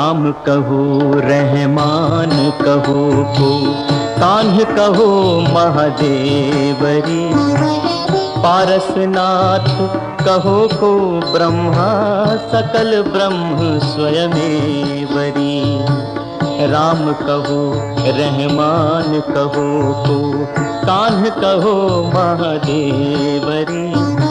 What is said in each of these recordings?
राम कहो रहमान कहो को, कान्ह कहो महादेवरी। पारसनाथ कहो को ब्रह्मा, सकल ब्रह्म स्वयमेवरी। राम कहो रहमान कहो को, कान्ह कहो महादेवरी।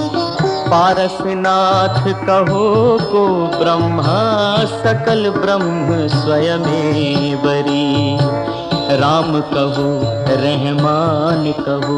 पारसनाथ कहो को ब्रह्मा, सकल ब्रह्म स्वयमेवरी। राम कहो रहमान कहो।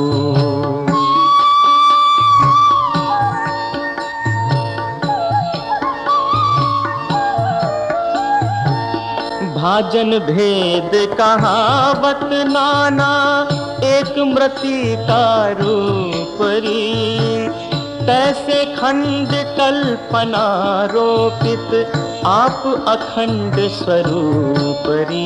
भाजन भेद कहावत नाना, एक मृतिका रूपरी। तैसे खंड कल्पना रोपित, आप अखंड स्वरूपरी।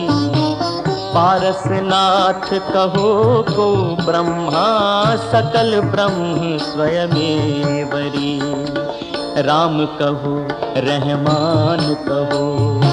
पारसनाथ कहो को ब्रह्मा, सकल ब्रह्म स्वयमेवरी। राम कहो रहमान कहो।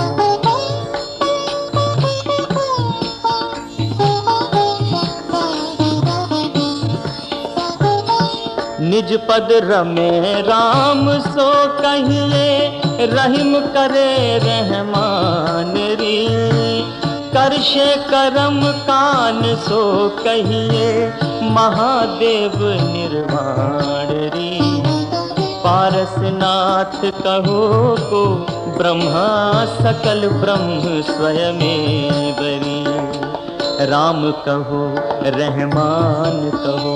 निज पद रमे राम सो कहिए, रहीम करे रहमान री। करशे करम कान सो कहिए, महादेव निर्वाण री। पारसनाथ कहो को ब्रह्मा, सकल ब्रह्म स्वयमेवरी। राम कहो रहमान कहो।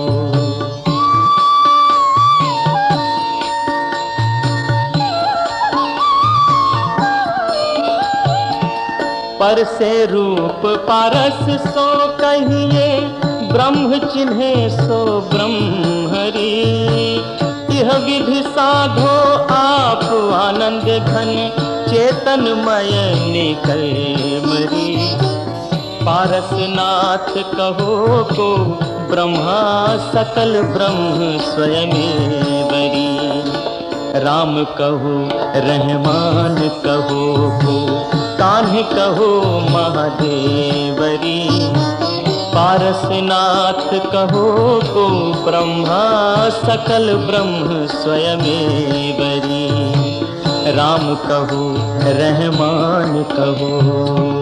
पर से रूप पारस सो कहिए, ब्रह्म चिन्हे सो ब्रह्मरी। यह विधि साधो आप आनंद घन, चेतनमय निकल मरी। पारसनाथ कहो को ब्रह्मा, सकल ब्रह्म स्वयमेवरी। राम कहो रहमान कहो को, कान्ह कहो महादेवरी। पारसनाथ कहो को ब्रह्मा, सकल ब्रह्म स्वयमेवरी। राम कहो रहमान कहो।